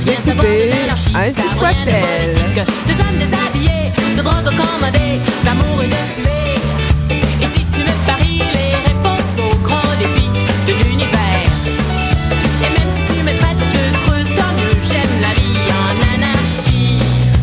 Vous écoutez Ainsi soit-elle. Des hommes déshabillés, de drogue commandée, d'amour et de tuer. Et si tu me paries les réponses aux grands défis de l'univers, et même si tu me traites de creuse, tant mieux, j'aime la vie en anarchie.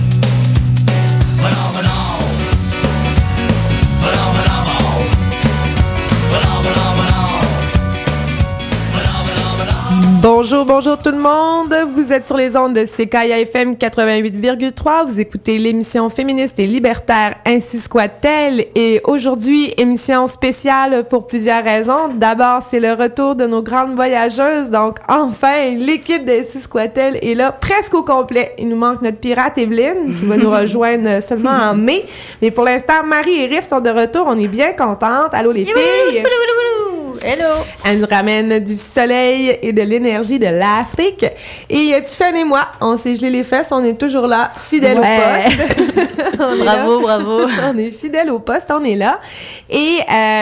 Bonjour, bonjour tout le monde. Vous êtes sur les ondes de CKIA-FM 88,3. Vous écoutez l'émission féministe et libertaire Ainsi soit-elle. Et aujourd'hui, émission spéciale pour plusieurs raisons. D'abord, c'est le retour de nos grandes voyageuses. Donc, enfin, l'équipe d'Ainsi soit-elle est là presque au complet. Il nous manque notre pirate Evelyne qui va nous rejoindre seulement en mai. Mais pour l'instant, Marie et Riff sont de retour. On est bien contentes. Allô les filles! Hello! Elle nous ramène du soleil et de l'énergie de l'Afrique. Et Tiffany et moi, on s'est gelé les fesses, on est toujours là, fidèles au poste. Bravo. On est fidèles au poste, on est là. Et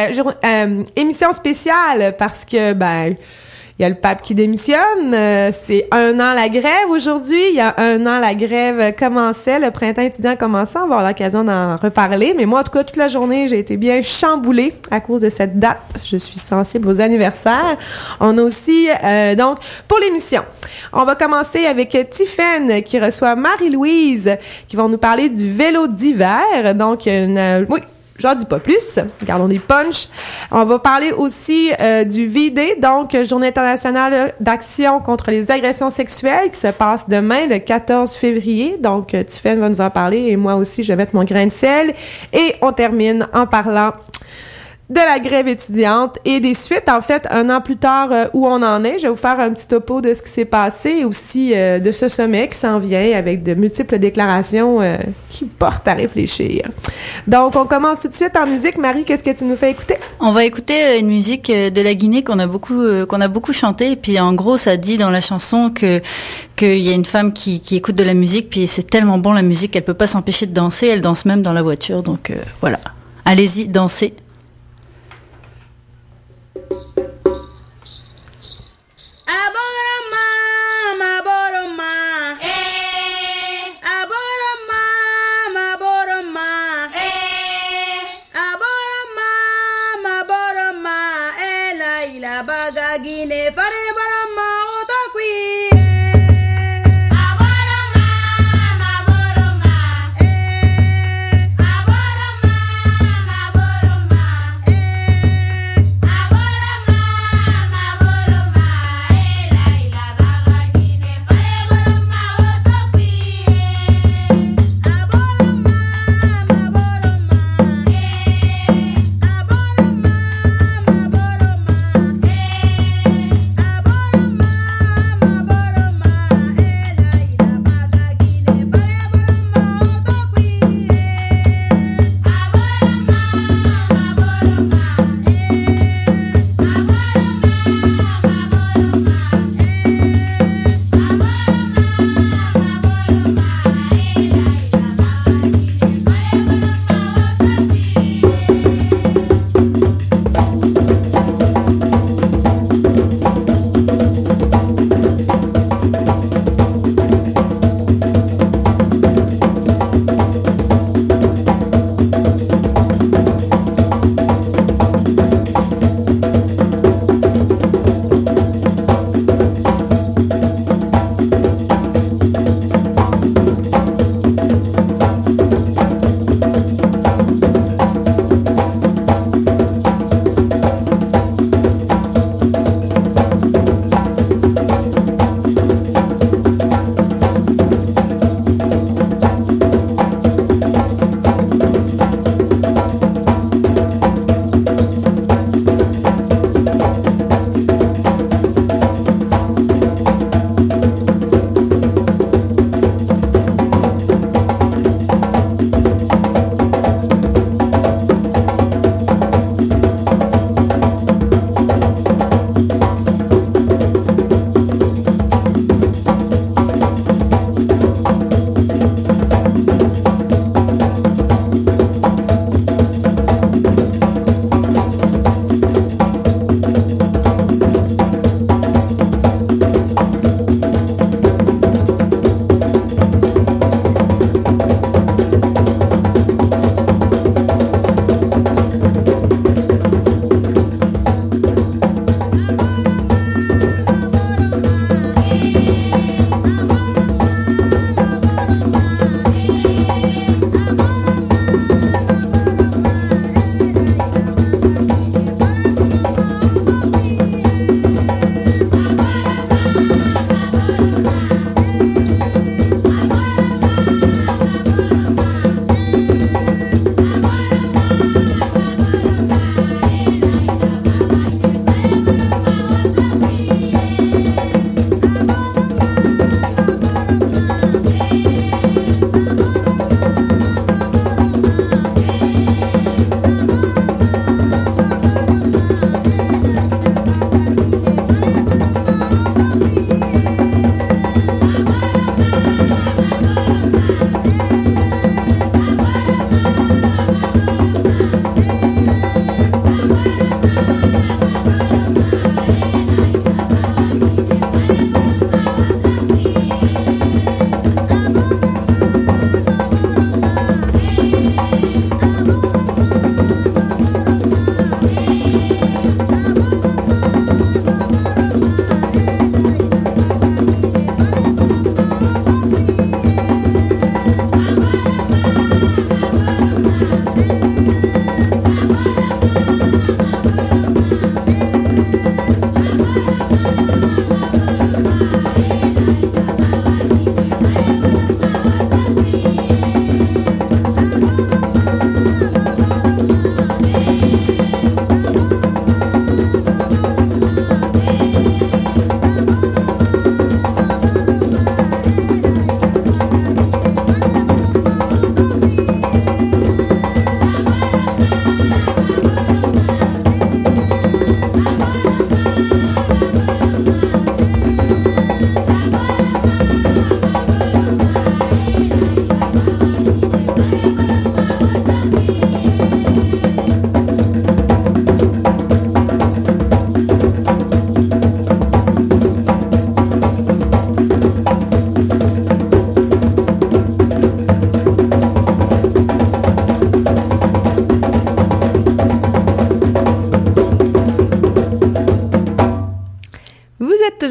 émission spéciale parce que, il y a le pape qui démissionne. C'est 1 an la grève aujourd'hui. Il y a 1 an, la grève commençait. Le printemps étudiant commençait. On va avoir l'occasion d'en reparler. Mais moi, en tout cas, toute la journée, j'ai été bien chamboulée à cause de cette date. Je suis sensible aux anniversaires. On a aussi, donc, pour l'émission, on va commencer avec Tiffany qui reçoit Marie-Louise qui vont nous parler du vélo d'hiver. Donc, oui. J'en dis pas plus. Gardons des punchs. On va parler aussi du V-Day, donc Journée internationale d'action contre les agressions sexuelles qui se passe demain, le 14 février. Donc, Tiffany va nous en parler et moi aussi, je vais mettre mon grain de sel. Et on termine en parlant de la grève étudiante et des suites, en fait, 1 an plus tard, où on en est. Je vais vous faire un petit topo de ce qui s'est passé et aussi de ce sommet qui s'en vient avec de multiples déclarations qui portent à réfléchir. Donc, on commence tout de suite en musique. Marie, qu'est-ce que tu nous fais écouter? On va écouter une musique de la Guinée qu'on a beaucoup chanté. Et puis, en gros, ça dit dans la chanson qu'il y a une femme qui écoute de la musique. Puis, c'est tellement bon la musique qu'elle peut pas s'empêcher de danser. Elle danse même dans la voiture. Donc, voilà. Allez-y, dansez. Aboroma,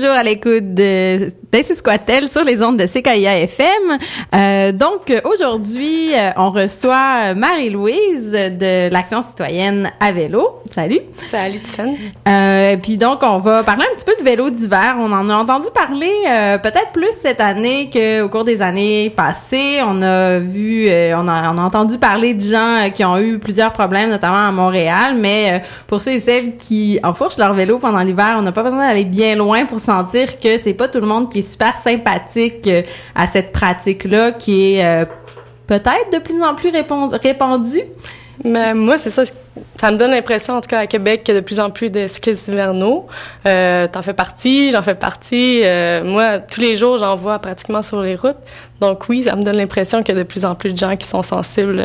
toujours à l'écoute de Squattel sur les ondes de CKIA FM. Donc, aujourd'hui, on reçoit Marie-Louise de l'Action citoyenne à vélo. Salut. Salut, Tiffany. Puis donc, on va parler un petit peu de vélo d'hiver. On en a entendu parler peut-être plus cette année qu'au cours des années passées. On a vu, on a entendu parler de gens qui ont eu plusieurs problèmes, notamment à Montréal. Mais pour ceux et celles qui enfourchent leur vélo pendant l'hiver, on n'a pas besoin d'aller bien loin pour sentir que c'est pas tout le monde qui est super sympathique à cette pratique-là, qui est peut-être de plus en plus répandue. Mais moi, c'est ça. Ça me donne l'impression, en tout cas à Québec, qu'il y a de plus en plus de cyclistes hivernaux. T'en fais partie, j'en fais partie. Moi, tous les jours, j'en vois pratiquement sur les routes. Donc oui, ça me donne l'impression qu'il y a de plus en plus de gens qui sont sensibles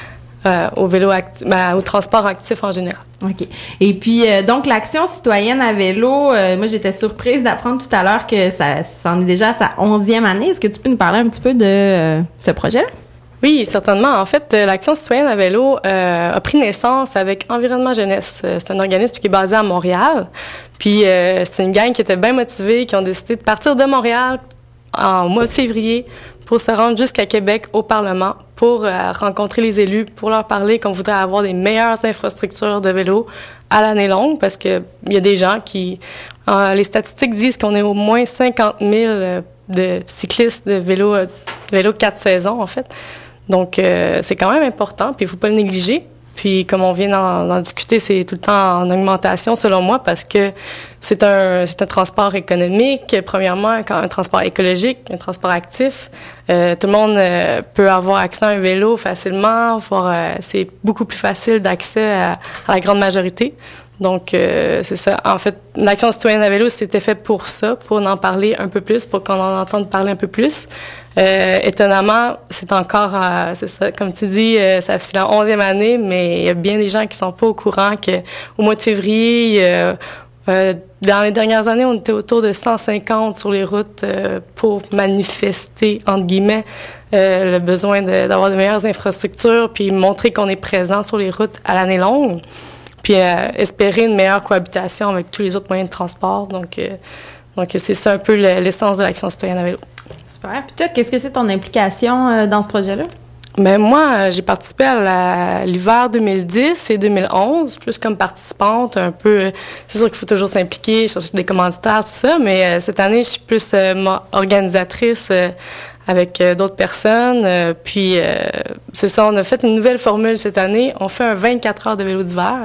au vélo au transport actif en général. OK. Et puis, donc, l'Action citoyenne à vélo, moi, j'étais surprise d'apprendre tout à l'heure que ça en est déjà à sa 11e année. Est-ce que tu peux nous parler un petit peu de ce projet-là? Oui, certainement. En fait, l'Action citoyenne à vélo a pris naissance avec Environnement Jeunesse. C'est un organisme qui est basé à Montréal. Puis, c'est une gang qui était bien motivée, qui ont décidé de partir de Montréal en mois de février pour se rendre jusqu'à Québec au Parlement pour rencontrer les élus, pour leur parler qu'on voudrait avoir des meilleures infrastructures de vélo à l'année longue, parce que il y a des gens qui... les statistiques disent qu'on est au moins 50 000 de cyclistes de vélo 4 saisons, en fait. Donc, c'est quand même important, puis il ne faut pas le négliger. Puis, comme on vient d'en discuter, c'est tout le temps en augmentation, selon moi, parce que c'est un transport économique, premièrement, un transport écologique, un transport actif. Tout le monde peut avoir accès à un vélo facilement, c'est beaucoup plus facile d'accès à la grande majorité. Donc, c'est ça. En fait, l'Action citoyenne à vélo, c'était fait pour ça, pour en parler un peu plus, pour qu'on en entende parler un peu plus. Étonnamment, c'est encore, c'est ça, comme tu dis, c'est la 11e année, mais il y a bien des gens qui sont pas au courant qu'au mois de février, dans les dernières années, on était autour de 150 sur les routes pour manifester, entre guillemets, le besoin d'avoir de meilleures infrastructures, puis montrer qu'on est présent sur les routes à l'année longue, puis espérer une meilleure cohabitation avec tous les autres moyens de transport. Donc c'est ça un peu l'essence de l'Action citoyenne à vélo. Super. Puis toi, qu'est-ce que c'est ton implication dans ce projet-là? Ben moi, j'ai participé à l'hiver 2010 et 2011, plus comme participante, un peu. C'est sûr qu'il faut toujours s'impliquer, chercher des commanditaires, tout ça, mais cette année, je suis plus organisatrice avec d'autres personnes. Puis c'est ça, on a fait une nouvelle formule cette année. On fait un 24 heures de vélo d'hiver.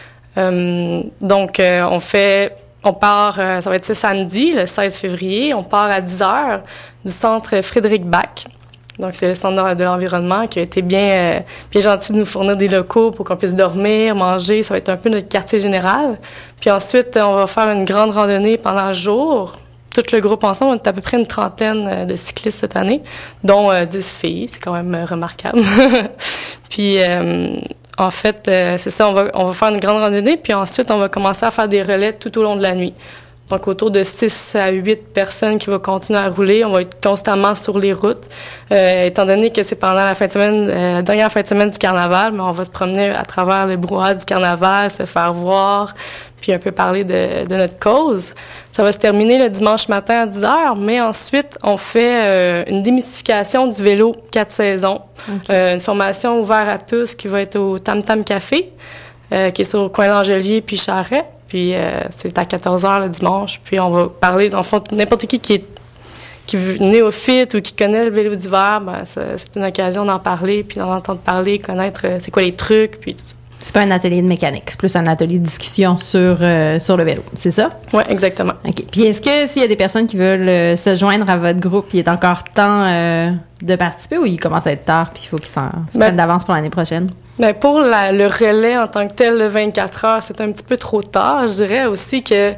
Donc, on part, ça va être ce samedi, le 16 février, on part à 10 heures du centre Frédéric Bach. Donc, c'est le centre de l'environnement qui a été bien gentil de nous fournir des locaux pour qu'on puisse dormir, manger. Ça va être un peu notre quartier général. Puis ensuite, on va faire une grande randonnée pendant le jour. Tout le groupe ensemble, on est à peu près une trentaine de cyclistes cette année, dont 10 filles. C'est quand même remarquable. Puis... en fait, c'est ça, on va faire une grande randonnée, puis ensuite, on va commencer à faire des relais tout au long de la nuit. Donc, autour de 6 à 8 personnes qui vont continuer à rouler. On va être constamment sur les routes. Étant donné que c'est pendant la fin de semaine, la dernière fin de semaine du carnaval, mais on va se promener à travers le brouhaha du carnaval, se faire voir, puis un peu parler de notre cause. Ça va se terminer le dimanche matin à 10 heures, mais ensuite, on fait une démystification du vélo 4 saisons. Okay. Une formation ouverte à tous qui va être au Tam Tam Café, qui est sur le coin d'Angelier puis Charret. Puis c'est à 14 heures le dimanche. Puis on va parler, dans le fond, n'importe qui est néophyte ou qui connaît le vélo d'hiver, ben, c'est une occasion d'en parler, puis d'en entendre parler, connaître c'est quoi les trucs, puis tout ça. C'est pas un atelier de mécanique, c'est plus un atelier de discussion sur le vélo, c'est ça? Oui, exactement. OK. Puis est-ce que s'il y a des personnes qui veulent se joindre à votre groupe, il est encore temps de participer ou il commence à être tard puis il faut qu'ils se prennent d'avance pour l'année prochaine? Bien, pour le relais en tant que tel, le 24 heures, c'est un petit peu trop tard. Je dirais aussi que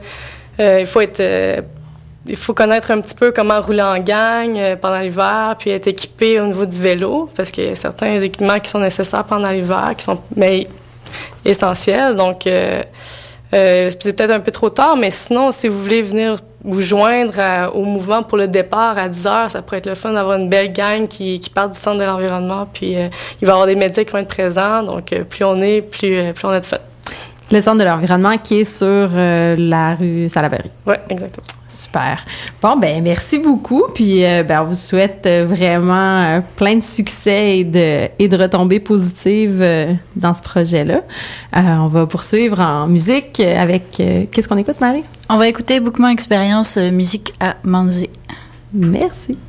il faut connaître un petit peu comment rouler en gang pendant l'hiver, puis être équipé au niveau du vélo, parce qu'il y a certains équipements qui sont nécessaires pendant l'hiver, qui sont essentiels. Donc, c'est peut-être un peu trop tard, mais sinon, si vous voulez venir vous joindre au mouvement pour le départ à 10 heures, ça pourrait être le fun d'avoir une belle gang qui part du centre de l'environnement, puis il va y avoir des médias qui vont être présents, donc plus on est, plus on a de fun. Le centre de l'environnement qui est sur la rue Salaberry. Oui, exactement. Super. Bon, ben merci beaucoup. Puis, on vous souhaite vraiment plein de succès et de retombées positives dans ce projet-là. On va poursuivre en musique avec... qu'est-ce qu'on écoute, Marie? On va écouter Bookman Experience, musique à Manzé. Merci.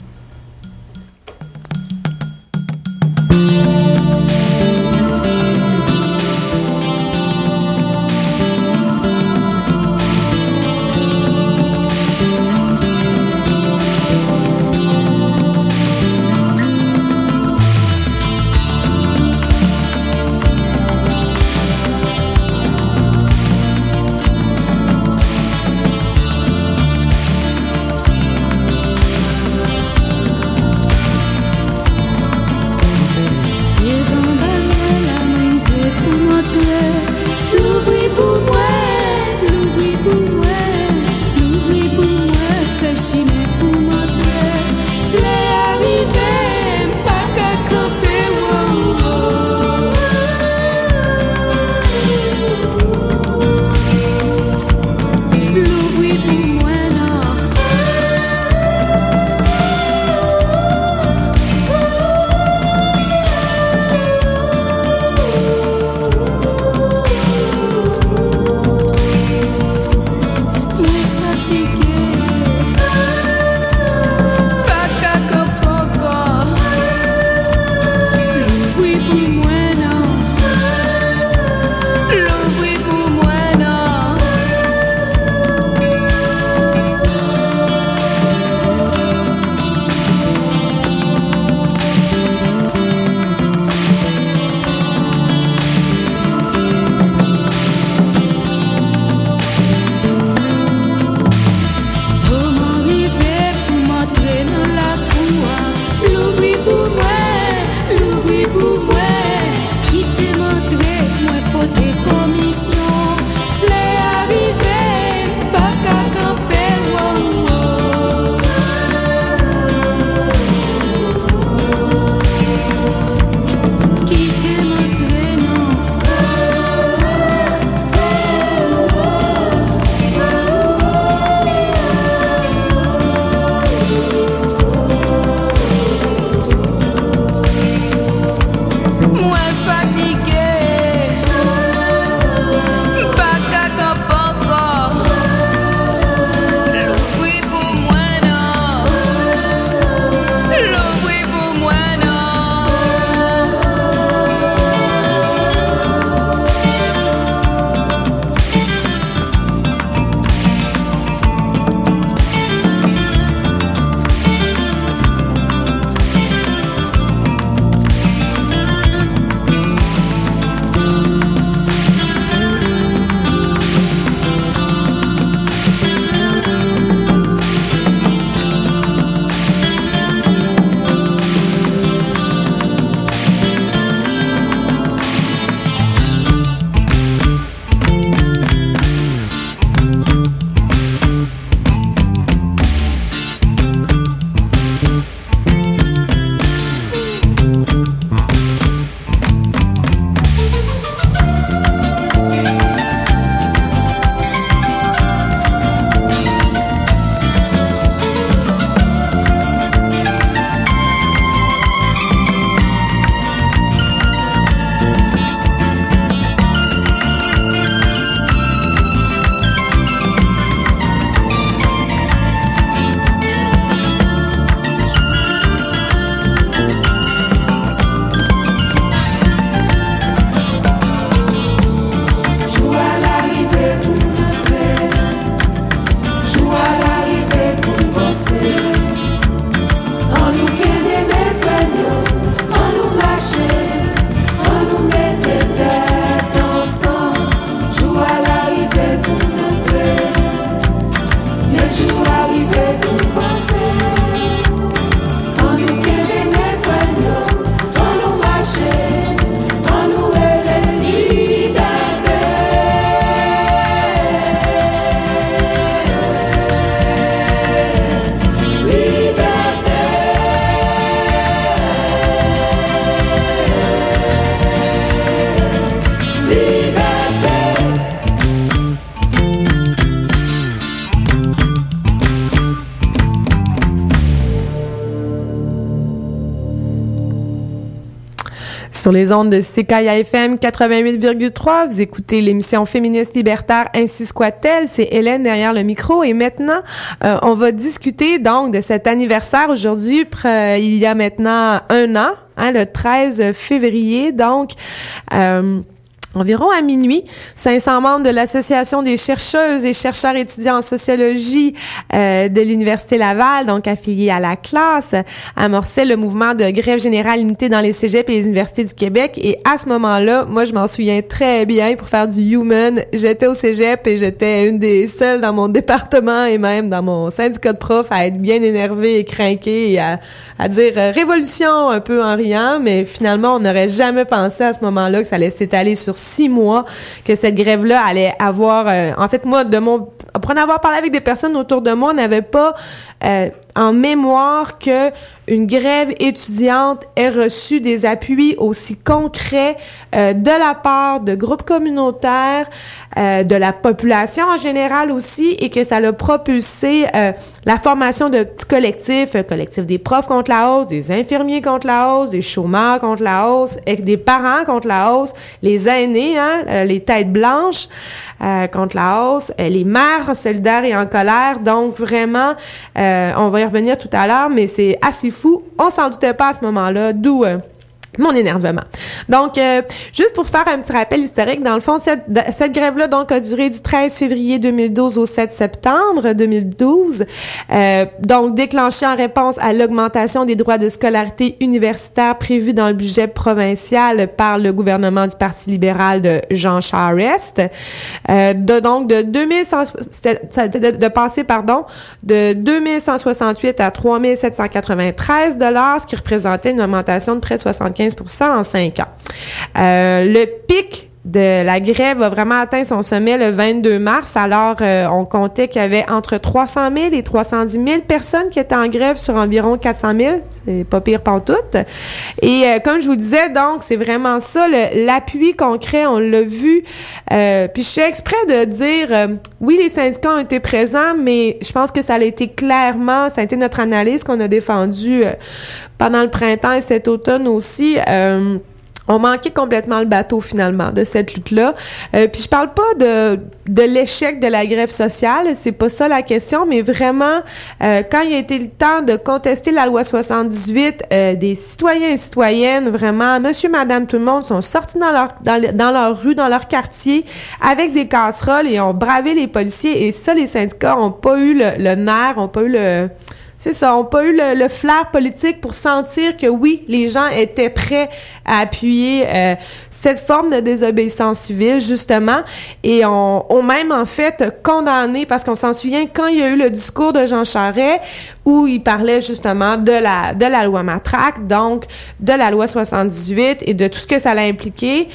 Sur les ondes de CKIA FM 88,3, vous écoutez l'émission féministe libertaire Ainsi soit-elle. C'est Hélène derrière le micro et maintenant, on va discuter donc de cet anniversaire aujourd'hui, il y a maintenant 1 an, hein, le 13 février, donc... environ à minuit, 500 membres de l'Association des chercheuses et chercheurs étudiants en sociologie de l'Université Laval, donc affiliés à la classe, amorçaient le mouvement de grève générale limitée dans les cégeps et les universités du Québec. Et à ce moment-là, moi, je m'en souviens très bien pour faire du human. J'étais au cégep et j'étais une des seules dans mon département et même dans mon syndicat de profs à être bien énervée et crinquée et à dire révolution un peu en riant. Mais finalement, on n'aurait jamais pensé à ce moment-là que ça allait s'étaler sur 6 mois, que cette grève-là allait avoir... en fait, moi, pour en avoir parlé avec des personnes autour de moi, on n'avait pas en mémoire que une grève étudiante ait reçu des appuis aussi concrets de la part de groupes communautaires, de la population en général aussi, et que ça a propulsé la formation de petits collectifs, collectif des profs contre la hausse, des infirmiers contre la hausse, des chômeurs contre la hausse, et des parents contre la hausse, les aînés, hein, les têtes blanches contre la hausse, les mères solidaires et en colère. Donc vraiment, on va y revenir tout à l'heure, mais c'est assez fou. On s'en doutait pas à ce moment-là, d'où mon énervement. Donc, juste pour faire un petit rappel historique, dans le fond, cette grève-là donc a duré du 13 février 2012 au 7 septembre 2012, donc déclenchée en réponse à l'augmentation des droits de scolarité universitaire prévus dans le budget provincial par le gouvernement du Parti libéral de Jean Charest, de passer de 2168 à 3793 $, ce qui représentait une augmentation de près de 75% en 5 ans. Le pic de la grève a vraiment atteint son sommet le 22 mars. Alors, on comptait qu'il y avait entre 300 000 et 310 000 personnes qui étaient en grève sur environ 400 000. C'est pas pire pantoute. Et comme je vous disais, donc, c'est vraiment ça, l'appui concret, on l'a vu. Puis je fais exprès de dire, oui, les syndicats ont été présents, mais je pense que ça a été clairement, ça a été notre analyse qu'on a défendue pendant le printemps et cet automne aussi. On manquait complètement le bateau, finalement, de cette lutte-là. Puis je parle pas de l'échec de la grève sociale, c'est pas ça la question, mais vraiment, quand il a été le temps de contester la loi 78, des citoyens et citoyennes, vraiment, monsieur, madame, tout le monde sont sortis dans leur rue, dans leur quartier, avec des casseroles et ont bravé les policiers. Et ça, les syndicats ont pas eu le nerf, ont pas eu c'est ça, on n'a pas eu le flair politique pour sentir que oui, les gens étaient prêts à appuyer cette forme de désobéissance civile, justement, et ont même, en fait, condamné, parce qu'on s'en souvient, quand il y a eu le discours de Jean Charest, où il parlait, justement, de la loi Matraque, donc de la loi 78, et de tout ce que ça allait impliquer,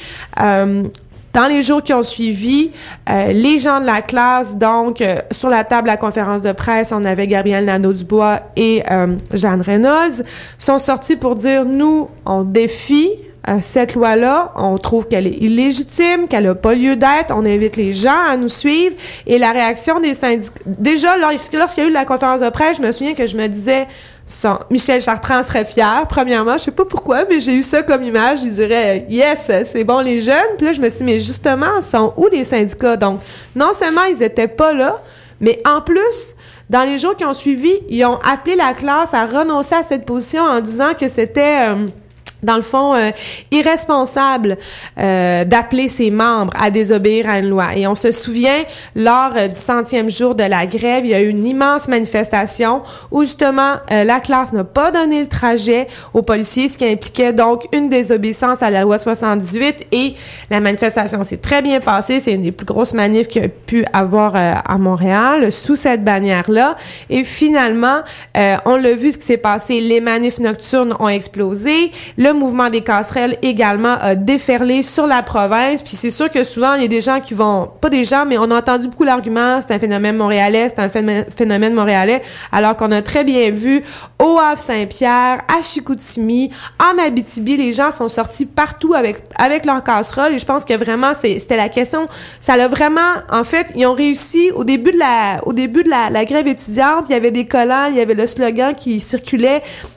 dans les jours qui ont suivi, les gens de la classe, donc, sur la table de la conférence de presse, on avait Gabrielle Nadeau-Dubois et Jeanne Reynolds, sont sortis pour dire, nous, on défie cette loi-là, on trouve qu'elle est illégitime, qu'elle n'a pas lieu d'être, on invite les gens à nous suivre, et la réaction des syndicats... Déjà, lorsqu'il y a eu la conférence de presse, je me souviens que je me disais... Michel Chartrand serait fier, premièrement, je sais pas pourquoi, mais j'ai eu ça comme image, je dirais yes, c'est bon les jeunes, puis là je me suis dit, mais justement, sont où les syndicats? Donc, non seulement ils étaient pas là, mais en plus, dans les jours qui ont suivi, ils ont appelé la classe à renoncer à cette position en disant que c'était... dans le fond, irresponsable d'appeler ses membres à désobéir à une loi. Et on se souvient, lors du 100e jour de la grève, il y a eu une immense manifestation où, justement, la classe n'a pas donné le trajet aux policiers, ce qui impliquait donc une désobéissance à la loi 78. Et la manifestation s'est très bien passée. C'est une des plus grosses manifs qu'il y a pu avoir à Montréal, sous cette bannière-là. Et finalement, on l'a vu ce qui s'est passé. Les manifs nocturnes ont explosé. Le mouvement des casserelles également a déferlé sur la province. Puis c'est sûr que souvent, il y a des gens qui vont... Pas des gens, mais on a entendu beaucoup l'argument, c'est un phénomène montréalais, c'est un phénomène montréalais, alors qu'on a très bien vu au Havre-Saint-Pierre, à Chicoutimi, en Abitibi, les gens sont sortis partout avec leurs casseroles. Et je pense que vraiment, c'était la question... Ça l'a vraiment... En fait, ils ont réussi... Au début de la grève étudiante, il y avait des collants, il y avait le slogan qui circulait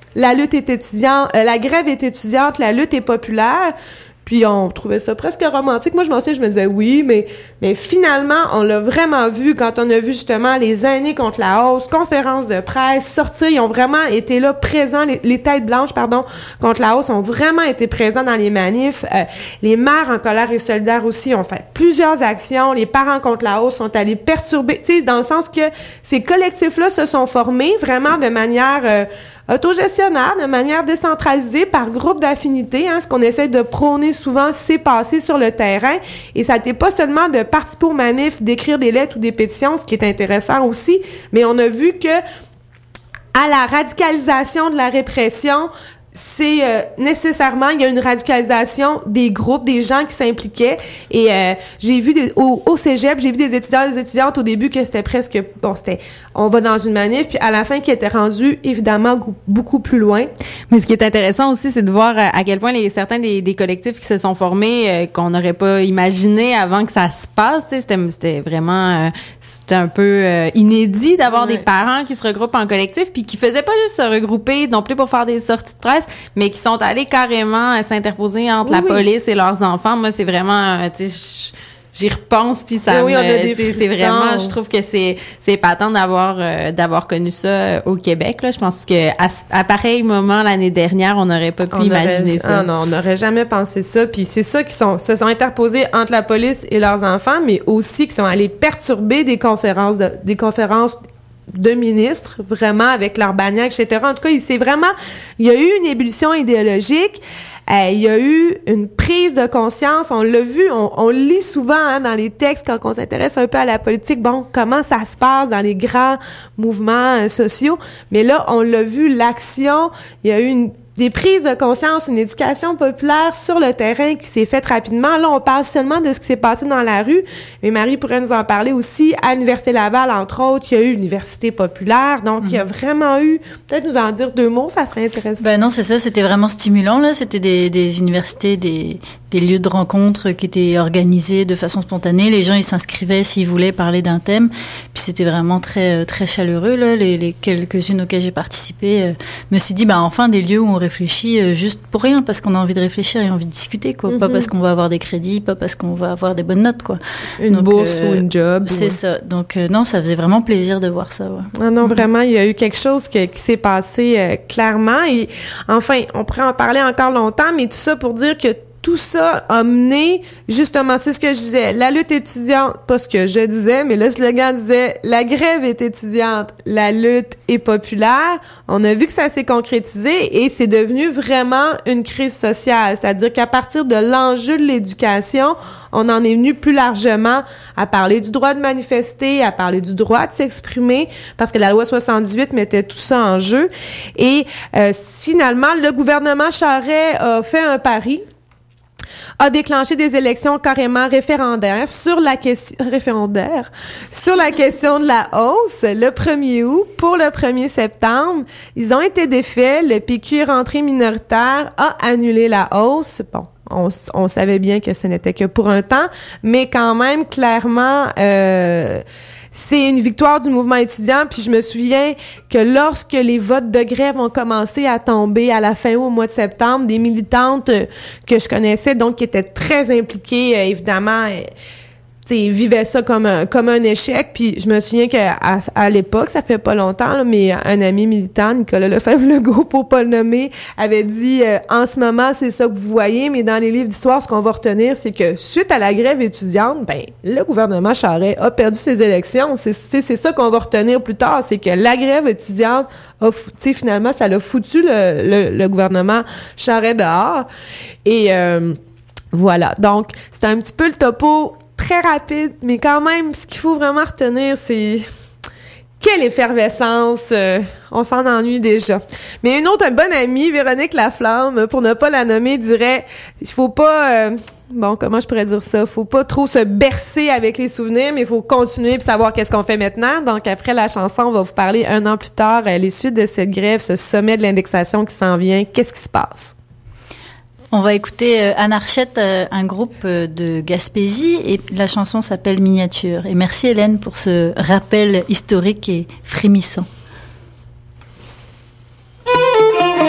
la lutte est étudiante, la grève est étudiante, la lutte est populaire. Puis on trouvait ça presque romantique. Moi, je m'en souviens, je me disais oui, mais finalement, on l'a vraiment vu quand on a vu justement les aînés contre la hausse, conférences de presse, sortir, ils ont vraiment été là présents, les têtes blanches, contre la hausse ont vraiment été présents dans les manifs. Les mères en colère et solidaires aussi ont fait plusieurs actions. Les parents contre la hausse sont allés perturber, tu sais, dans le sens que ces collectifs-là se sont formés vraiment de manière autogestionnaire, de manière décentralisée, par groupe d'affinités. Hein, ce qu'on essaie de prôner souvent, c'est passer sur le terrain. Et ça n'était pas seulement de participer aux manifs, d'écrire des lettres ou des pétitions, ce qui est intéressant aussi, mais on a vu que à la radicalisation de la répression, c'est nécessairement, il y a une radicalisation des groupes, des gens qui s'impliquaient. Et j'ai vu au cégep, j'ai vu des étudiants et des étudiantes au début que c'était presque, on va dans une manif, puis à la fin qui était rendu évidemment beaucoup plus loin. Mais ce qui est intéressant aussi, c'est de voir à quel point certains des collectifs qui se sont formés, qu'on n'aurait pas imaginé avant que ça se passe, tu sais, c'était vraiment, c'était un peu inédit d'avoir des parents qui se regroupent en collectif, puis qui faisaient pas juste se regrouper non plus pour faire des sorties de presse, mais qui sont allés carrément s'interposer entre la police et leurs enfants. Moi, c'est vraiment, tu sais, j'y repense, puis ça on a des frissons. C'est vraiment, je trouve que c'est épatant d'avoir connu ça au Québec, là. Je pense que à pareil moment l'année dernière, on n'aurait pas pu imaginer ça. Ah non, on n'aurait jamais pensé ça. Puis c'est ça qui se sont interposés entre la police et leurs enfants, mais aussi qui sont allés perturber des conférences de ministres, vraiment, avec leur bannière, etc. En tout cas, il y a eu une ébullition idéologique, il y a eu une prise de conscience, on l'a vu, on lit souvent dans les textes quand on s'intéresse un peu à la politique, comment ça se passe dans les grands mouvements sociaux, mais là, on l'a vu, l'action, il y a eu des prises de conscience, une éducation populaire sur le terrain qui s'est faite rapidement. Là, on parle seulement de ce qui s'est passé dans la rue, mais Marie pourrait nous en parler aussi. À l'Université Laval, entre autres, il y a eu l'Université populaire, donc il y a vraiment eu, peut-être nous en dire 2 mots, ça serait intéressant. Ben non, c'est ça, c'était vraiment stimulant, là. C'était des universités, des lieux de rencontre qui étaient organisés de façon spontanée. Les gens, ils s'inscrivaient s'ils voulaient parler d'un thème. Puis c'était vraiment très, très chaleureux, là. Les quelques-unes auxquelles j'ai participé, me suis dit, enfin, des lieux où on réfléchit juste pour rien, parce qu'on a envie de réfléchir et envie de discuter, quoi. Pas parce qu'on va avoir des crédits, pas parce qu'on va avoir des bonnes notes, quoi. Une bourse ou une job. C'est ça. Donc, non, ça faisait vraiment plaisir de voir ça, ouais. Ah non, vraiment, il y a eu quelque chose qui s'est passé clairement. Et enfin, on pourrait en parler encore longtemps, mais tout ça pour dire que tout ça a mené, justement, c'est ce que je disais, la lutte étudiante, pas ce que je disais, mais le slogan disait « La grève est étudiante, la lutte est populaire ». On a vu que ça s'est concrétisé et c'est devenu vraiment une crise sociale. C'est-à-dire qu'à partir de l'enjeu de l'éducation, on en est venu plus largement à parler du droit de manifester, à parler du droit de s'exprimer, parce que la loi 78 mettait tout ça en jeu. Et finalement, le gouvernement Charest a fait un pari, a déclenché des élections carrément référendaires sur la question de la hausse le 1er août pour le 1er septembre. Ils ont été défaits. Le PQ est rentré minoritaire, a annulé la hausse. Bon, on savait bien que ce n'était que pour un temps, mais quand même, clairement, c'est une victoire du mouvement étudiant. Puis je me souviens que lorsque les votes de grève ont commencé à tomber à la fin août, au mois de septembre, des militantes que je connaissais, donc qui étaient très impliquées, évidemment, vivaient ça comme un échec. Puis je me souviens à l'époque, ça fait pas longtemps, là, mais un ami militant, Nicolas Lefebvre-Legault, pour pas le nommer, avait dit en ce moment, c'est ça que vous voyez, mais dans les livres d'histoire, ce qu'on va retenir, c'est que suite à la grève étudiante, le gouvernement Charest a perdu ses élections. C'est ça qu'on va retenir plus tard, c'est que la grève étudiante finalement, ça l'a foutu le gouvernement Charest dehors. Et voilà. Donc, c'est un petit peu le topo très rapide, mais quand même, ce qu'il faut vraiment retenir, c'est quelle effervescence, on s'en ennuie déjà. Mais une autre bonne amie, Véronique Laflamme, pour ne pas la nommer, dirait, il faut pas, comment je pourrais dire ça, faut pas trop se bercer avec les souvenirs, mais il faut continuer et savoir qu'est-ce qu'on fait maintenant. Donc après la chanson, on va vous parler 1 an plus tard, les suites de cette grève, ce sommet de l'indexation qui s'en vient, qu'est-ce qui se passe? On va écouter Anarchette, un groupe de Gaspésie, et la chanson s'appelle Miniature. Et merci Hélène pour ce rappel historique et frémissant.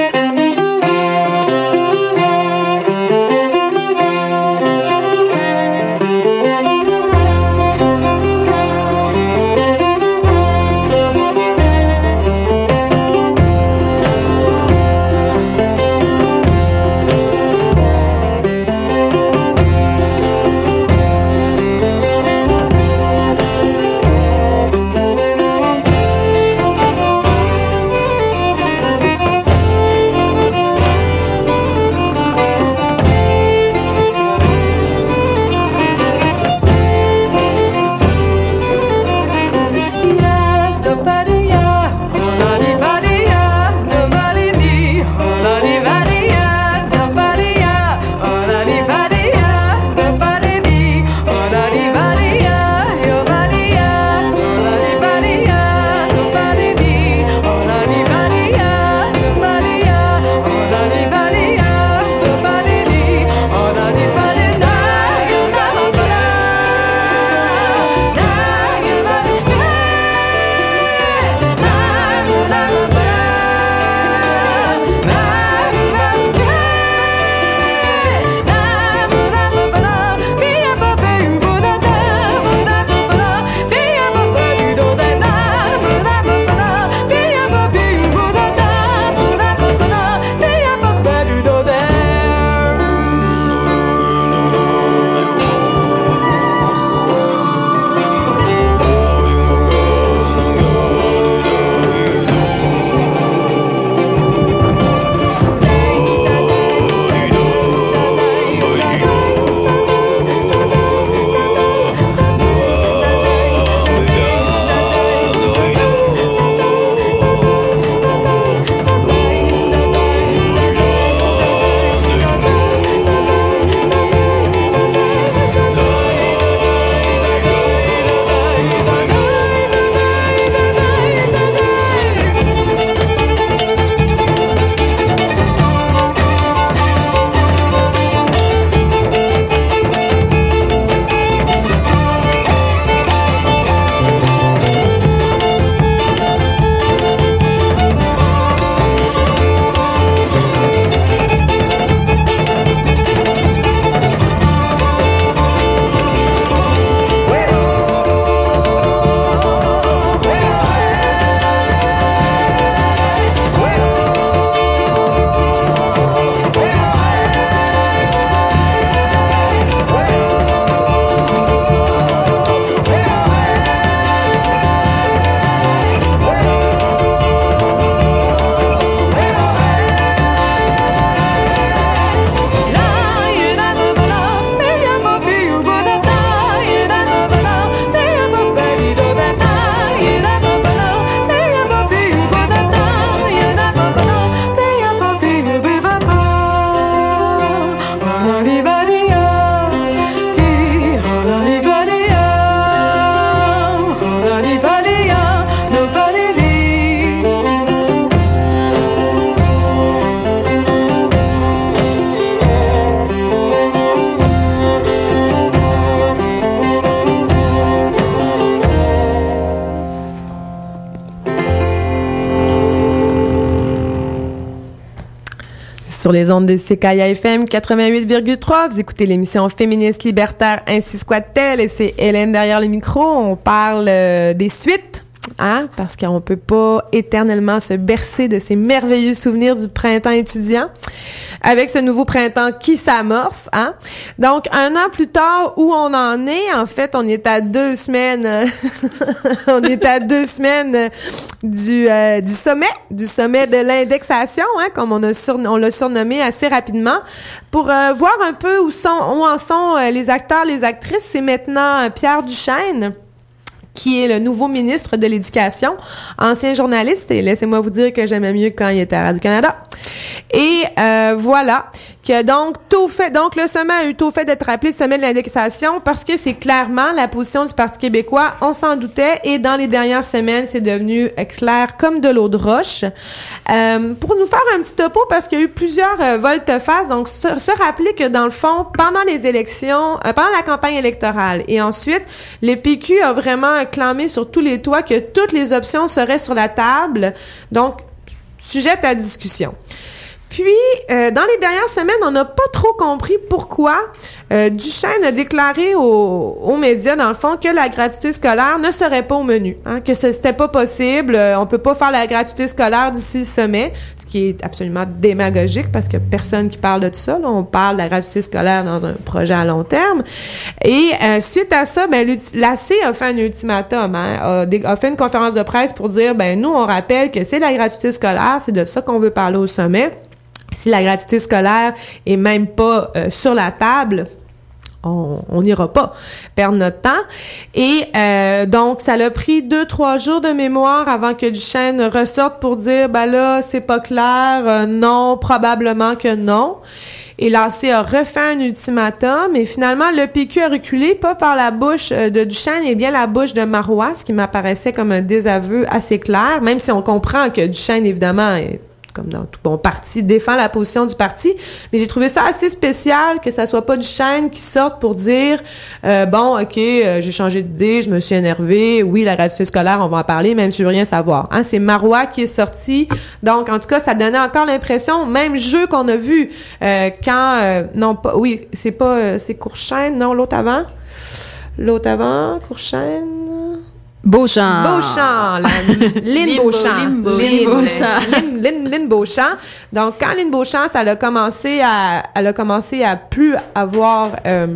Sur les ondes de CKIA FM 88,3, vous écoutez l'émission féministe libertaire Ainsi Squat-elle et c'est Hélène derrière le micro. On parle des suites, hein, parce qu'on peut pas éternellement se bercer de ces merveilleux souvenirs du printemps étudiant avec ce nouveau printemps qui s'amorce, hein. Donc, 1 an plus tard, où on en est? En fait, on est à 2 semaines, on est à 2 semaines du sommet de l'indexation, hein, comme on l'a surnommé assez rapidement, pour voir un peu où en sont les acteurs, les actrices. C'est maintenant Pierre Duchesne, qui est le nouveau ministre de l'Éducation, ancien journaliste, et laissez-moi vous dire que j'aimais mieux quand il était à Radio-Canada. Et voilà, que donc le sommet a eu tôt fait d'être appelé sommet de l'indexation parce que c'est clairement la position du Parti québécois, on s'en doutait, et dans les dernières semaines, c'est devenu clair comme de l'eau de roche. Pour nous faire un petit topo, parce qu'il y a eu plusieurs volte-face, donc se rappeler que dans le fond, pendant les élections, pendant la campagne électorale, et ensuite, le PQ a vraiment clamé sur tous les toits que toutes les options seraient sur la table, donc sujettes à discussion. Puis, dans les dernières semaines, on n'a pas trop compris pourquoi Duchesne a déclaré aux médias, dans le fond, que la gratuité scolaire ne serait pas au menu, hein, que c'était pas possible, on peut pas faire la gratuité scolaire d'ici le sommet, ce qui est absolument démagogique parce que personne qui parle de tout ça, là, on parle de la gratuité scolaire dans un projet à long terme. Et suite à ça, l'AC a fait un ultimatum, hein, a fait une conférence de presse pour dire, nous, on rappelle que c'est la gratuité scolaire, c'est de ça qu'on veut parler au sommet. Si la gratuité scolaire est même pas sur la table, on n'ira pas perdre notre temps. Et donc, ça l'a pris 2-3 jours de mémoire avant que Duchesne ressorte pour dire, là, c'est pas clair, non, probablement que non. Et l'AC a refait un ultimatum, et finalement, le PQ a reculé, pas par la bouche de Duchesne, mais bien la bouche de Marois, ce qui m'apparaissait comme un désaveu assez clair, même si on comprend que Duchesne, évidemment, comme dans tout bon parti, défend la position du parti, mais j'ai trouvé ça assez spécial que ça soit pas Duchesne qui sorte pour dire j'ai changé d'idée, je me suis énervé, oui, la gratuité scolaire, on va en parler, même si je veux rien savoir. Hein, c'est Marois qui est sorti, donc en tout cas, ça donnait encore l'impression, même jeu qu'on a vu c'est Courchesne, non, l'autre avant, Courchesne... Beauchamp, Lynn Beauchamp. Donc, quand Lynn Beauchamp, elle a commencé à plus avoir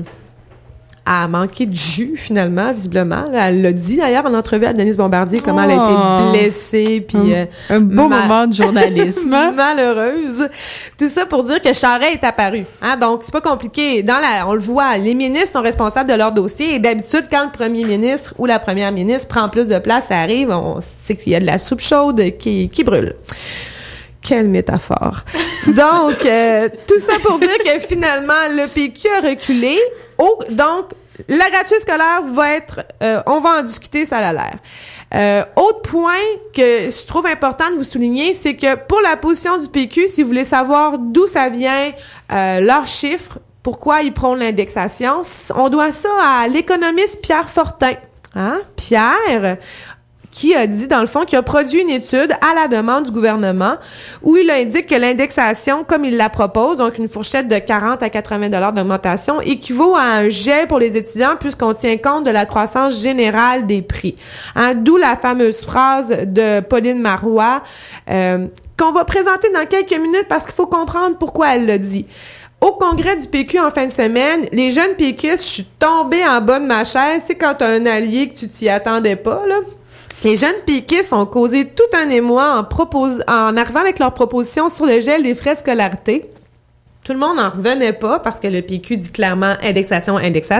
à manquer de jus, finalement, visiblement. Là, elle l'a dit, d'ailleurs, en entrevue à Denise Bombardier, comment elle a été blessée, puis... un beau moment de journalisme. Malheureuse. Tout ça pour dire que Charest est apparu. Hein? Donc, c'est pas compliqué. On le voit, les ministres sont responsables de leur dossier, et d'habitude, quand le premier ministre ou la première ministre prend plus de place, ça arrive, on sait qu'il y a de la soupe chaude qui brûle. Quelle métaphore. Donc, tout ça pour dire que finalement, le PQ a reculé. Donc, la gratuité scolaire va être... on va en discuter, ça a l'air. Autre point que je trouve important de vous souligner, c'est que pour la position du PQ, si vous voulez savoir d'où ça vient, leurs chiffres, pourquoi ils prônent l'indexation, on doit ça à l'économiste Pierre Fortin. Hein? Pierre... qui a dit, dans le fond, qu'il a produit une étude à la demande du gouvernement où il indique que l'indexation, comme il la propose, donc une fourchette de 40 à 80 $ d'augmentation, équivaut à un gel pour les étudiants puisqu'on tient compte de la croissance générale des prix. Hein, d'où la fameuse phrase de Pauline Marois qu'on va présenter dans quelques minutes parce qu'il faut comprendre pourquoi elle l'a dit. Au congrès du PQ en fin de semaine, les jeunes péquistes, je suis tombée en bas de ma chaise, c'est quand t'as un allié que tu t'y attendais pas, là. Les jeunes péquistes ont causé tout un émoi en arrivant avec leur proposition sur le gel des frais de scolarité. Tout le monde n'en revenait pas parce que le PQ dit clairement indexation.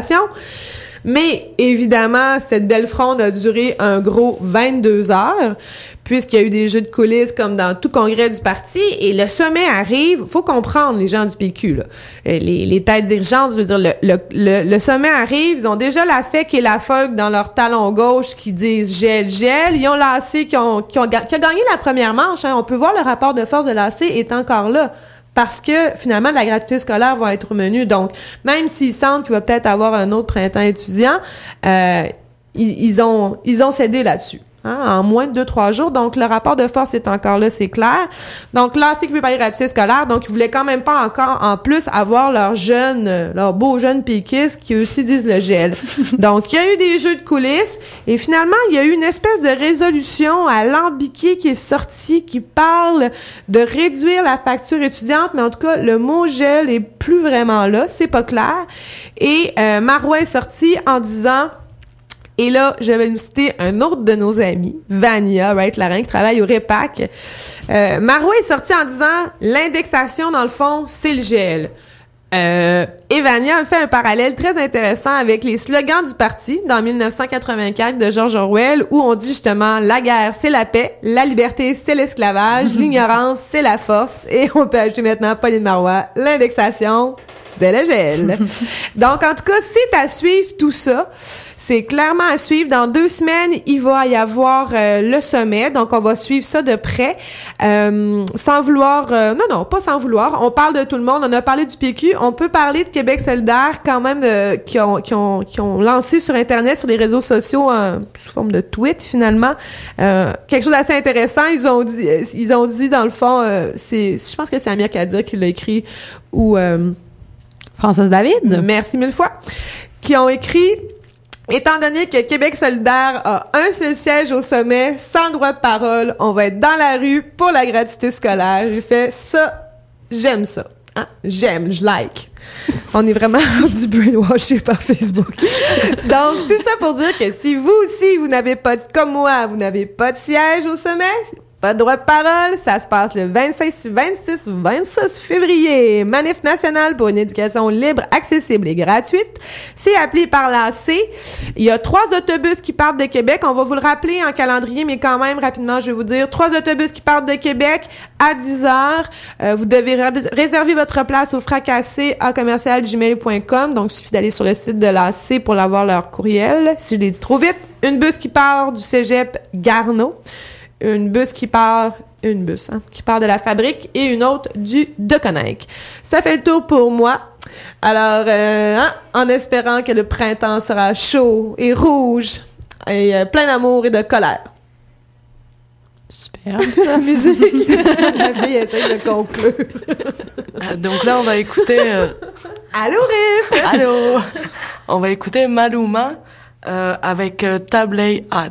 Mais évidemment, cette belle fronde a duré un gros 22 heures puisqu'il y a eu des jeux de coulisses comme dans tout congrès du parti et le sommet arrive. Faut comprendre les gens du PQ, là. Les têtes dirigeantes, je veux dire, le sommet arrive, ils ont déjà la FEC et la FEUC dans leur talon gauche qui disent gel. Ils ont l'AC qui a gagné la première manche, hein. On peut voir le rapport de force de l'AC est encore là. Parce que, finalement, la gratuité scolaire va être au menu. Donc, même s'ils sentent qu'il va peut-être avoir un autre printemps étudiant, ils ont cédé là-dessus. en moins de 2-3 jours. Donc, le rapport de force est encore là, c'est clair. Donc, l'AC qui veut parler gratuité scolaire, donc ils voulaient quand même pas encore, en plus, avoir leurs beaux jeunes péquistes qui utilisent le gel. Donc, il y a eu des jeux de coulisses et finalement, il y a eu une espèce de résolution alambiquée qui est sortie qui parle de réduire la facture étudiante, mais en tout cas, le mot gel est plus vraiment là, c'est pas clair. Et Marois est sorti en disant... Et là, je vais nous citer un autre de nos amis, Vania Wright-Larin, qui travaille au REPAC. Marois est sorti en disant « L'indexation, dans le fond, c'est le gel ». Et Vania a fait un parallèle très intéressant avec les slogans du parti dans 1984 de George Orwell, où on dit justement « La guerre, c'est la paix, la liberté, c'est l'esclavage, l'ignorance, c'est la force ». Et on peut ajouter maintenant, Pauline Marois, « L'indexation, c'est le gel ». Donc, en tout cas, c'est à suivre tout ça. C'est clairement à suivre. Dans 2 semaines, il va y avoir le sommet. Donc, on va suivre ça de près. Sans vouloir... non, pas sans vouloir. On parle de tout le monde. On a parlé du PQ. On peut parler de Québec solidaire quand même, qui ont lancé sur Internet, sur les réseaux sociaux, sous forme de tweet, finalement. Quelque chose d'assez intéressant. Ils ont dit dans le fond, je pense que c'est Amir Kadir qui l'a écrit, ou... Françoise David. Merci 1000 fois. Qui ont écrit... Étant donné que Québec solidaire a un seul siège au sommet, sans droit de parole, on va être dans la rue pour la gratuité scolaire. J'ai fait ça, j'aime ça. Hein? J'aime, je like. On est vraiment rendu brainwashé par Facebook. Donc, tout ça pour dire que si vous aussi, vous n'avez pas, comme moi, vous n'avez pas de siège au sommet, pas de droit de parole, ça se passe le 26 février. Manif nationale pour une éducation libre, accessible et gratuite. C'est appelé par l'AC. Il y a 3 autobus qui partent de Québec. On va vous le rappeler en calendrier, mais quand même, rapidement, je vais vous dire. 3 autobus qui partent de Québec à 10h. Vous devez réserver votre place au fracassé@gmail.com. Donc, il suffit d'aller sur le site de l'AC pour avoir leur courriel, si je l'ai dit trop vite. Une bus qui part du cégep Garneau. Une bus qui part de la fabrique et une autre du Deconec. Ça fait le tour pour moi. Alors, en espérant que le printemps sera chaud et rouge et plein d'amour et de colère. Super. Sa musique. La fille essaie de conclure. Donc là, on va écouter... Allô, Riff! Allô! On va écouter Maluma avec Tablay Hat.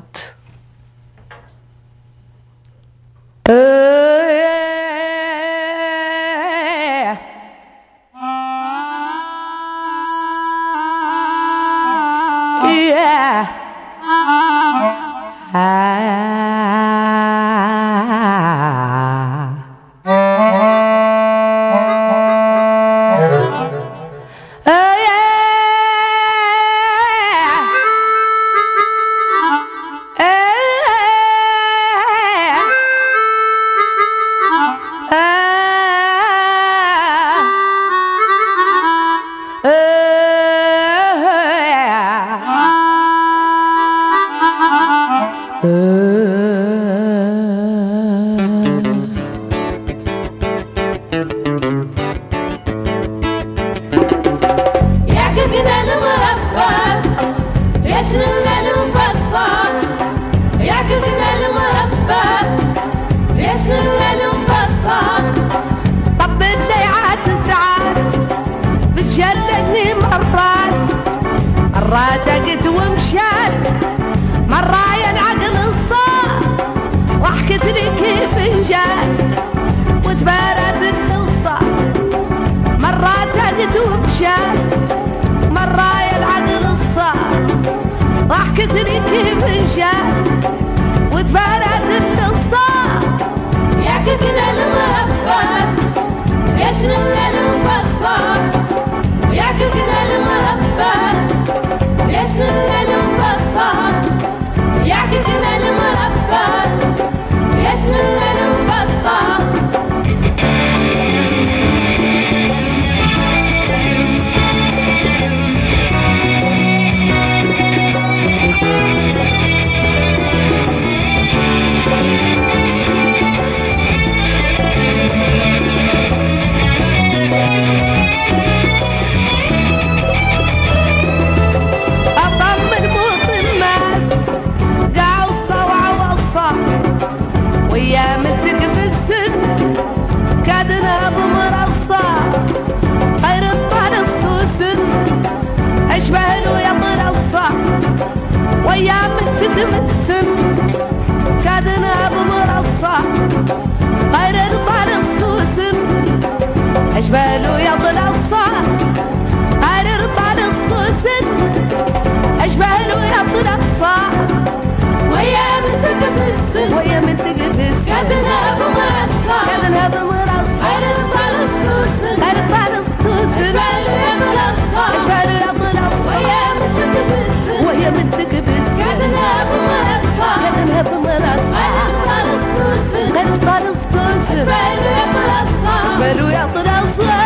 أجمل يطلع الصعب أرطى نصطوسن أجمل يطلع الصعب ويا منتك بالسن ويا منتك بالسن كادنها بمرصع كادنها بمرصع أرطى نصطوسن أرطى نصطوسن أجمل يطلع الصعب أجمل يطلع الصعب ويا منتك بالسن ويا منتك بالسن كادنها بمرصع كادنها بمرصع أرطى نصطوسن أرطى نصطوسن أجمل يطلع الصعب أجمل يطلع الصعب.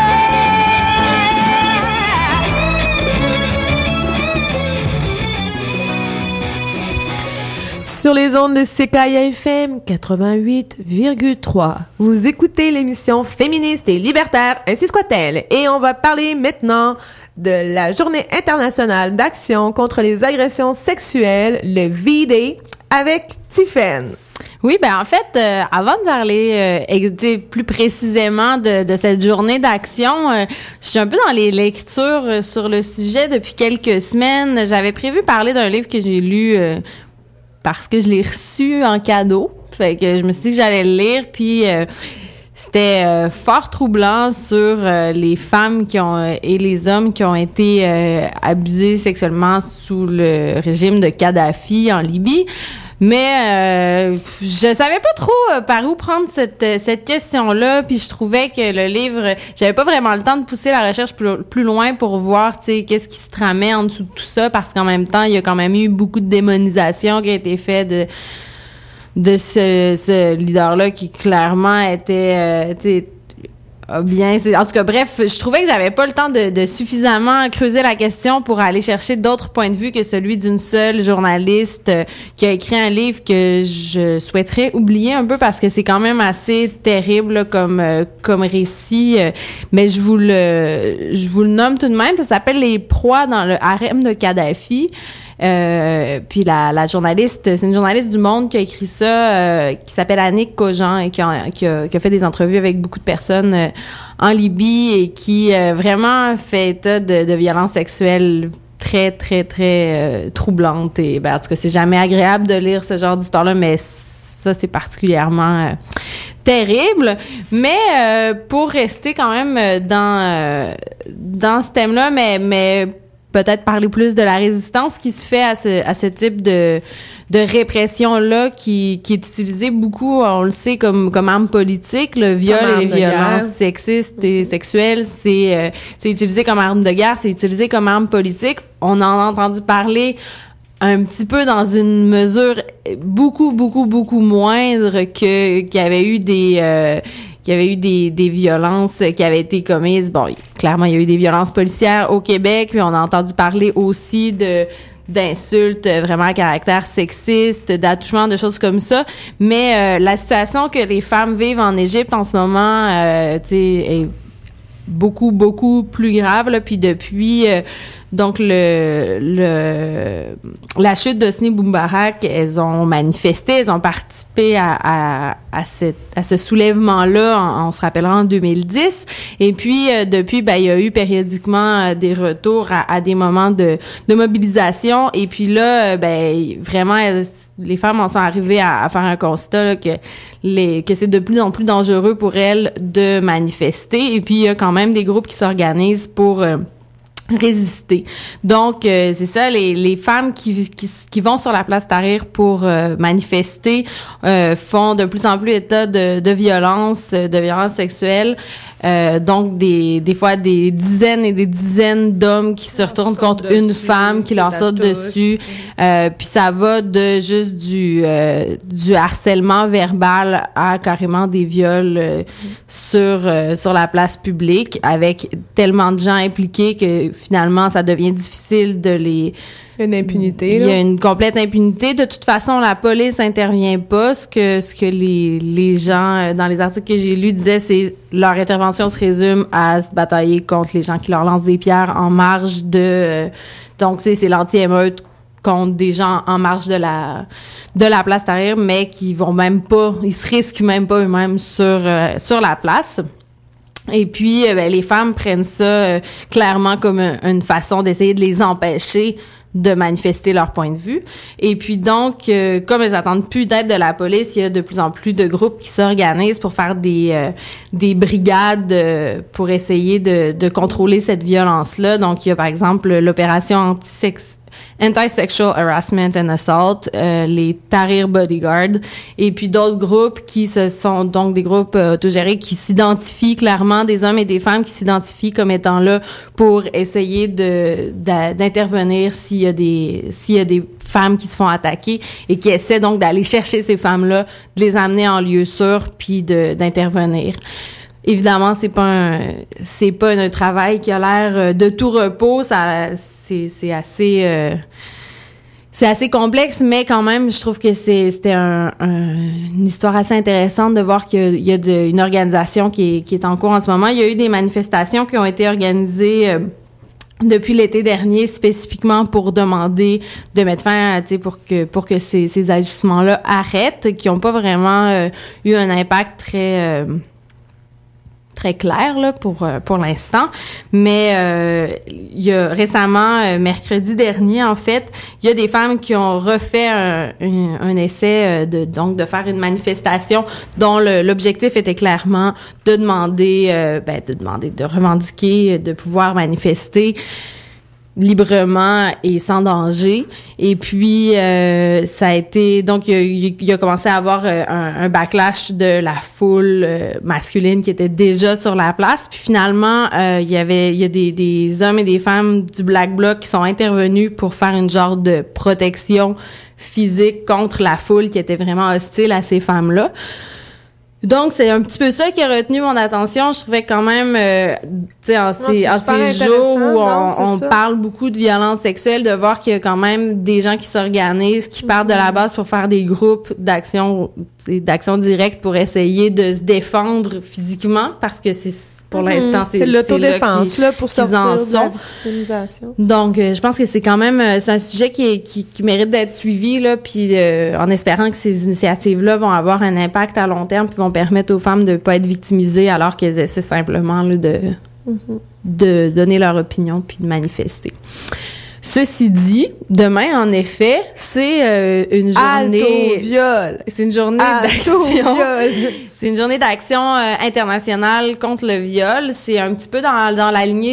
Sur les ondes de CKIA FM 88,3. Vous écoutez l'émission féministe et libertaire, ainsi soit-elle. Et on va parler maintenant de la Journée internationale d'action contre les agressions sexuelles, le V-Day, avec Tiphaine. Oui, ben en fait, avant de parler plus précisément de cette journée d'action, je suis un peu dans les lectures sur le sujet depuis quelques semaines. J'avais prévu parler d'un livre que j'ai lu parce que je l'ai reçu en cadeau. Fait que je me suis dit que j'allais le lire, puis c'était fort troublant sur les femmes et les hommes qui ont été abusés sexuellement sous le régime de Kadhafi en Libye. Mais je savais pas trop par où prendre cette question-là, puis je trouvais que le livre, j'avais pas vraiment le temps de pousser la recherche plus loin pour voir, tu sais, qu'est-ce qui se tramait en dessous de tout ça, parce qu'en même temps, il y a quand même eu beaucoup de démonisation qui a été faite de ce leader-là qui clairement était bien, en tout cas, bref, je trouvais que j'avais pas le temps de suffisamment creuser la question pour aller chercher d'autres points de vue que celui d'une seule journaliste qui a écrit un livre que je souhaiterais oublier un peu parce que c'est quand même assez terrible là, comme récit, mais je vous le nomme tout de même. Ça s'appelle Les proies dans le harem de Kadhafi. Puis la journaliste, c'est une journaliste du Monde qui a écrit ça, qui s'appelle Annick Cogent et qui a fait des entrevues avec beaucoup de personnes en Libye et qui vraiment fait état de violences sexuelles très, très, très troublantes. Et en tout cas, c'est jamais agréable de lire ce genre d'histoire-là, mais ça, c'est particulièrement terrible. Mais pour rester quand même dans ce thème-là, mais peut-être parler plus de la résistance qui se fait à ce type de répression-là qui est utilisée beaucoup, on le sait, comme arme politique. Le viol et les violences sexistes et sexuelles, c'est utilisé comme arme de guerre, c'est utilisé comme arme politique. On en a entendu parler un petit peu dans une mesure beaucoup, beaucoup, beaucoup moindre qu'il y avait eu des violences qui avaient été commises. Bon, clairement, il y a eu des violences policières au Québec, puis on a entendu parler aussi d'insultes vraiment à caractère sexiste, d'attouchements, de choses comme ça. Mais la situation que les femmes vivent en Égypte en ce moment, tu sais, est beaucoup, beaucoup plus grave, là. Puis depuis donc la chute d'Hosni Moubarak, elles ont manifesté, elles ont participé à ce soulèvement-là, on se rappellera en 2010. Et puis depuis, il y a eu périodiquement des retours à des moments de mobilisation. Et puis là, vraiment, les femmes en sont arrivées à faire un constat là, que c'est de plus en plus dangereux pour elles de manifester. Et puis il y a quand même des groupes qui s'organisent pour résister. Donc c'est ça, les femmes qui vont sur la place Tahrir pour manifester font de plus en plus état de violence sexuelles. Donc des fois des dizaines et des dizaines d'hommes qui se retournent contre une femme, qui leur sautent dessus. Puis ça va de juste du harcèlement verbal à carrément des viols sur la place publique, avec tellement de gens impliqués que finalement ça devient difficile de les... Une impunité, là. Il y a une complète impunité. De toute façon, la police intervient pas. Ce que les gens, dans les articles que j'ai lus, disaient, c'est leur intervention se résume à se batailler contre les gens qui leur lancent des pierres en marge donc c'est l'anti-émeute contre des gens en marge de la place Tahrir, mais qui vont même pas, ils se risquent même pas eux-mêmes sur la place. Et puis, les femmes prennent ça clairement comme une façon d'essayer de les empêcher de manifester leur point de vue. Et puis donc, comme elles attendent plus d'aide de la police, il y a de plus en plus de groupes qui s'organisent pour faire des brigades pour essayer de contrôler cette violence-là. Donc, il y a par exemple l'opération Anti-Sexual Harassment and Assault, les Tahrir Bodyguard, et puis d'autres groupes qui sont donc des groupes autogérés qui s'identifient clairement, des hommes et des femmes qui s'identifient comme étant là pour essayer d'intervenir s'il y a des femmes qui se font attaquer et qui essaient donc d'aller chercher ces femmes-là, de les amener en lieu sûr puis d'intervenir. Évidemment, c'est pas un travail qui a l'air de tout repos, c'est assez complexe, mais quand même, je trouve que c'était une histoire assez intéressante de voir qu'il y a une organisation qui est en cours en ce moment. Il y a eu des manifestations qui ont été organisées depuis l'été dernier, spécifiquement pour demander de mettre fin, pour que ces agissements-là arrêtent, qui n'ont pas vraiment eu un impact très clair là pour l'instant, mais il y a récemment, mercredi dernier en fait, il y a des femmes qui ont refait un essai de faire une manifestation dont l'objectif était clairement de revendiquer, de pouvoir manifester librement et sans danger. Et puis ça a été donc il a commencé à avoir un backlash de la foule masculine qui était déjà sur la place. Puis finalement il y a des hommes et des femmes du Black Bloc qui sont intervenus pour faire une genre de protection physique contre la foule qui était vraiment hostile à ces femmes-là. Donc, c'est un petit peu ça qui a retenu mon attention. Je trouvais quand même, en ces jours où on parle beaucoup de violence sexuelle, de voir qu'il y a quand même des gens qui s'organisent, qui partent de la base pour faire des groupes d'action directe pour essayer de se défendre physiquement, parce que pour l'instant, c'est l'autodéfense là pour sortir de la victimisation. Donc, je pense que c'est quand même c'est un sujet qui mérite d'être suivi là, puis en espérant que ces initiatives-là vont avoir un impact à long terme, puis vont permettre aux femmes de pas être victimisées alors qu'elles essaient simplement là, de donner leur opinion puis de manifester. Ceci dit, demain, en effet, c'est une journée... Alto-viol! C'est une journée d'action... C'est une journée d'action internationale contre le viol. C'est un petit peu dans la lignée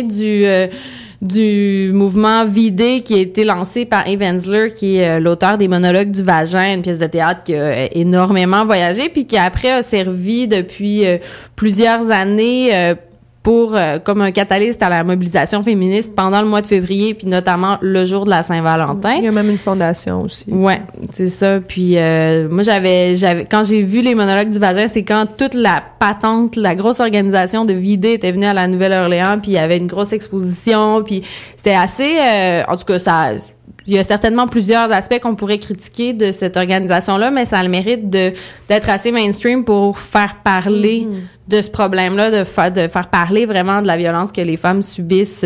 du mouvement Vidé qui a été lancé par Eve Ensler, qui est l'auteur des Monologues du vagin, une pièce de théâtre qui a énormément voyagé, puis qui après a servi depuis plusieurs années comme un catalyste à la mobilisation féministe pendant le mois de février, puis notamment le jour de la Saint-Valentin. Il y a même une fondation aussi. Ouais, c'est ça. Puis moi, j'avais quand j'ai vu les Monologues du vagin, c'est quand toute la patente, la grosse organisation de Vidé était venue à la Nouvelle-Orléans, puis il y avait une grosse exposition, puis c'était assez... en tout cas, il y a certainement plusieurs aspects qu'on pourrait critiquer de cette organisation-là, mais ça a le mérite d'être assez mainstream pour faire parler de ce problème-là, de faire parler vraiment de la violence que les femmes subissent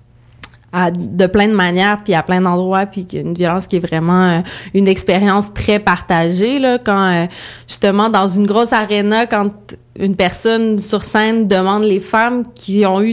de plein de manières, puis à plein d'endroits, puis une violence qui est vraiment une expérience très partagée, là, quand justement dans une grosse aréna, quand une personne sur scène demande les femmes qui ont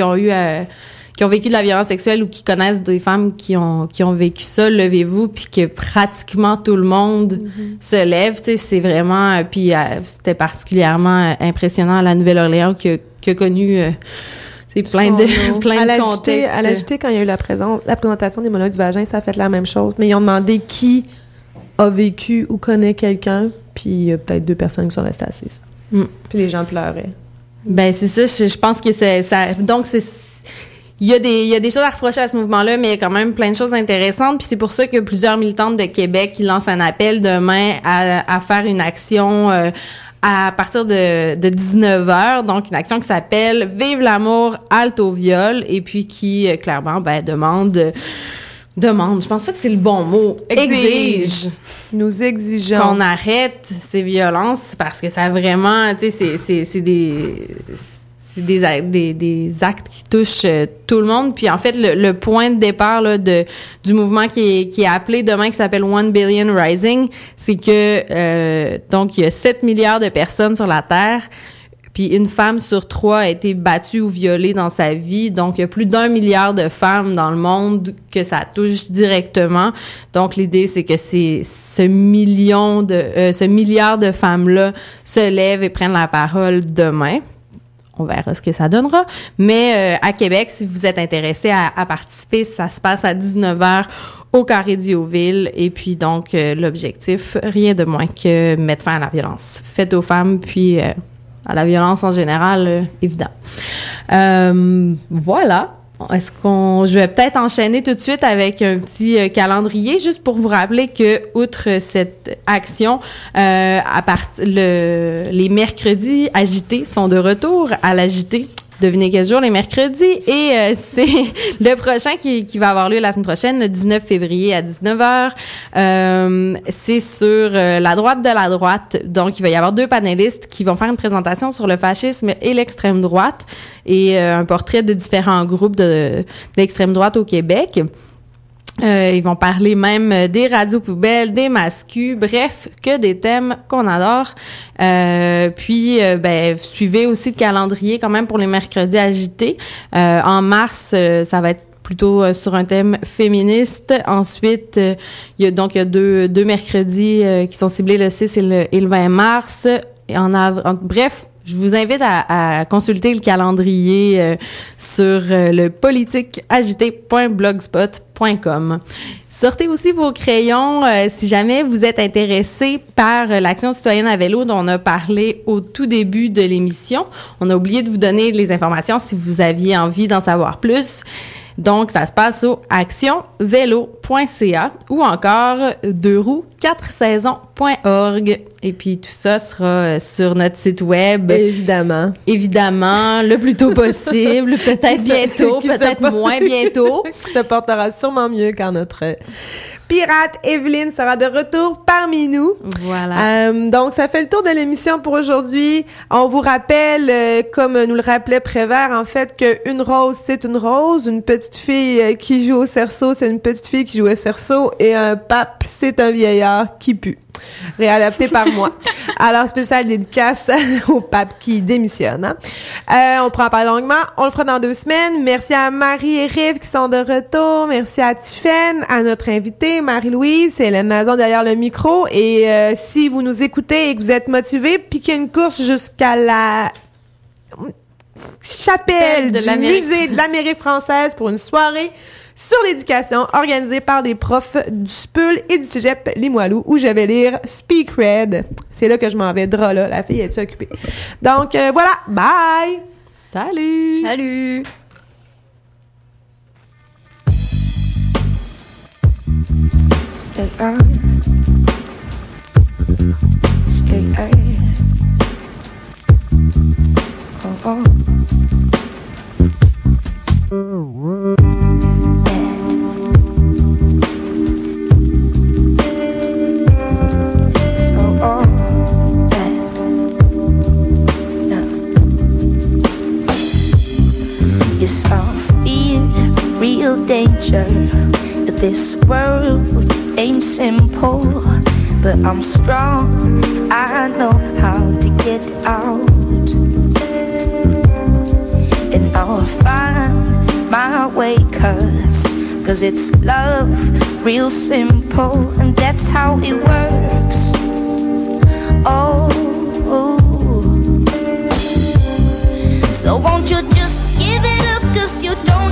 vécu de la violence sexuelle ou qui connaissent des femmes qui ont vécu ça, levez-vous, puis que pratiquement tout le monde se lève, tu sais, c'est vraiment... puis c'était particulièrement impressionnant à la Nouvelle-Orléans qui a connu... c'est plein de contextes. À la JT, quand il y a eu la présentation des Monologues du vagin, ça a fait la même chose. Mais ils ont demandé qui a vécu ou connaît quelqu'un, puis il y a peut-être 2 personnes qui sont restées assises. Puis les gens pleuraient. Ben c'est ça, je pense que c'est ça. Donc il y a des choses à reprocher à ce mouvement-là, mais il y a quand même plein de choses intéressantes. Puis c'est pour ça que plusieurs militantes de Québec qui lancent un appel demain à faire une action à partir de 19h. Donc une action qui s'appelle « Vive l'amour, halte au viol » et puis qui clairement demande, je pense pas que c'est le bon mot, exige. Nous exigeons qu'on arrête ces violences parce que ça vraiment, tu sais, c'est des actes qui touchent tout le monde. Puis en fait, le point de départ là, du mouvement qui est appelé demain, qui s'appelle 1 Billion Rising, c'est que donc il y a 7 milliards de personnes sur la Terre. Puis une femme sur 3 a été battue ou violée dans sa vie. Donc, il y a plus d'1 milliard de femmes dans le monde que ça touche directement. Donc, l'idée, c'est que ce milliard de femmes-là se lèvent et prennent la parole demain. On verra ce que ça donnera. Mais à Québec, si vous êtes intéressé à participer, ça se passe à 19h au Carré Diouville. Et puis donc, l'objectif, rien de moins que mettre fin à la violence faite aux femmes, puis à la violence en général, évident. Voilà. Je vais peut-être enchaîner tout de suite avec un petit calendrier, juste pour vous rappeler que, outre cette action, les mercredis agités sont de retour à l'agité. Devinez quel jour, les mercredis. Et c'est le prochain qui va avoir lieu la semaine prochaine, le 19 février à 19h. C'est sur la droite de la droite. Donc, il va y avoir 2 panélistes qui vont faire une présentation sur le fascisme et l'extrême droite et un portrait de différents groupes d'extrême droite au Québec. Ils vont parler même des radios poubelles, des mascus, bref, que des thèmes qu'on adore. Puis, suivez aussi le calendrier quand même pour les mercredis agités. En mars, ça va être plutôt sur un thème féministe. Ensuite, il y a deux mercredis qui sont ciblés le 6 et le 20 mars. Et bref, je vous invite à consulter le calendrier sur le politiqueagité.blogspot.com. Sortez aussi vos crayons si jamais vous êtes intéressé par l'action citoyenne à vélo dont on a parlé au tout début de l'émission. On a oublié de vous donner les informations si vous aviez envie d'en savoir plus. Donc, ça se passe au actionvélo.ca ou encore 2roues4saisons.org. Et puis, tout ça sera sur notre site web. Évidemment, le plus tôt possible. Peut-être bientôt, peut-être moins bientôt. Qui se portera sûrement mieux quand notre pirate Evelyne sera de retour parmi nous. Voilà. Donc, ça fait le tour de l'émission pour aujourd'hui. On vous rappelle, comme nous le rappelait Prévert, en fait, qu'une rose, c'est une rose. Une petite fille qui joue au cerceau, c'est une petite fille qui joue au cerceau. Et un pape, c'est un vieillard qui pue. Réadapté par moi. Alors, spéciale dédicace au pape qui démissionne. Hein? On prend pas longuement. On le fera dans 2 semaines. Merci à Marie et Rive qui sont de retour. Merci à Tiffaine, à notre invitée, Marie-Louise. C'est Hélène Nazon derrière le micro. Et si vous nous écoutez et que vous êtes motivés, piquez une course jusqu'à la chapelle du musée de l'Amérique française pour une soirée sur l'éducation organisée par des profs du SPUL et du Cégep Limoilou où je vais lire Speak Red. C'est là que je m'en vais, là. La fille est occupée. Donc, voilà. Bye! Salut! Salut! Yes, I feel real danger. This world ain't simple, but I'm strong. I know how to get out, and I'll find my way, cause it's love, real simple, and that's how it works. Oh, so won't you just give it up, cause you don't